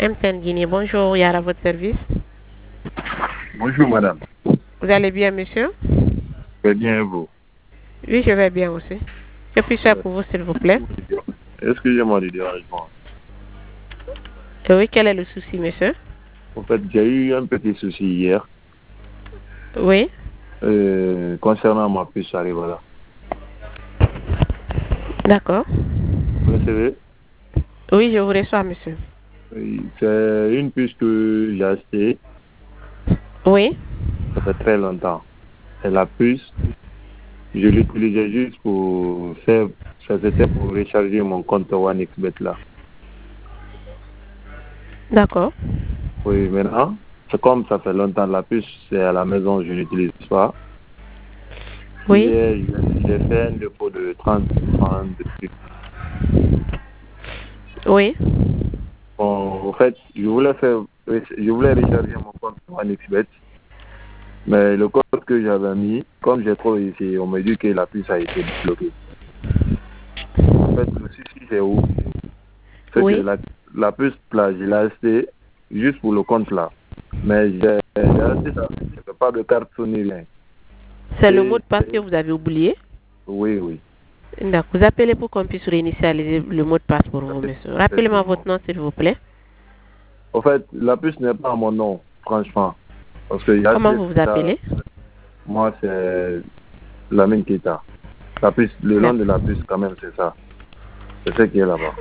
MTN Guinée, bonjour, Yara, votre service. Bonjour madame. Vous allez bien, monsieur? Très bien et vous? Oui, je vais bien aussi. Que puis-je faire pour vous, s'il vous plaît? Excusez-moi du dérangement. Oui, quel est le souci, monsieur? En fait, j'ai eu un petit souci hier Oui. concernant ma puce Arrivala. D'accord. Vous recevez? Oui, je vous reçois, monsieur. C'est une puce que j'ai achetée, Oui. ça fait très longtemps. Et la puce, je l'utilisais juste pour faire, ça c'était pour recharger mon compte OneXBet là. D'accord. Oui, maintenant, c'est comme ça fait longtemps, la puce, c'est à la maison, je n'utilise pas. Oui. Hier, j'ai fait un dépôt de 30 francs de puce. Oui. Bon, en fait, je voulais recharger mon compte OneXBet, mais le code que j'avais mis, comme j'ai trop essayé, on me dit que la puce a été bloquée. En fait, le souci c'est où? C'est Oui. que la puce là, je l'ai achetée juste pour le compte là. Mais j'ai acheté ça, je n'ai pas de carte Sony rien. C'est le mot de passe que vous avez oublié? Oui, oui. D'accord. Vous appelez pour qu'on puisse réinitialiser le mot de passe pour vous, monsieur. Rappelez-moi votre nom, s'il vous plaît. En fait, la puce n'est pas à mon nom, franchement. Parce que j'ai Comment acheté vous vous ça, appelez? moi c'est Lamine Keita. La puce, le nom de la puce quand même c'est ça. C'est ce qui est là-bas.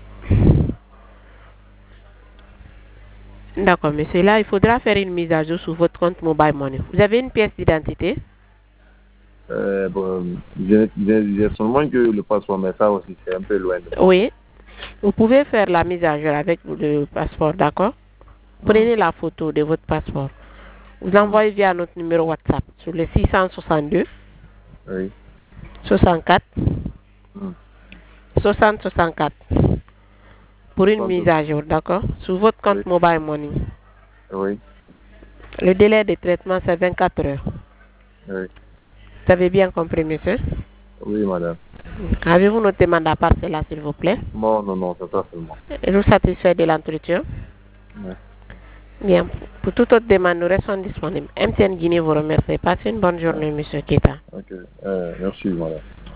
D'accord, monsieur. Là, il faudra faire une mise à jour sur votre compte Mobile Money. Vous avez une pièce d'identité? Bon, j'ai seulement que le passeport, mais ça aussi c'est un peu loin de moi. Oui. Vous pouvez faire la mise à jour avec le passeport, d'accord? Prenez la photo de votre passeport. Vous l'envoyez via notre numéro WhatsApp sur le 662 Oui. 64 60 64 pour une mise à jour, d'accord? Sur votre compte Mobile Money. Oui. Le délai de traitement, c'est 24 heures. Oui. Vous avez bien compris, monsieur? Oui, madame. Avez-vous noté mandat par cela, s'il vous plaît? Non, non, non, c'est ça seulement. Êtes-vous satisfait de l'entretien? Oui. Bien. Pour toute autre demande, nous restons disponibles. MTN Guinée vous remercie. Passez une bonne journée, monsieur Keita. Ok. Merci, madame.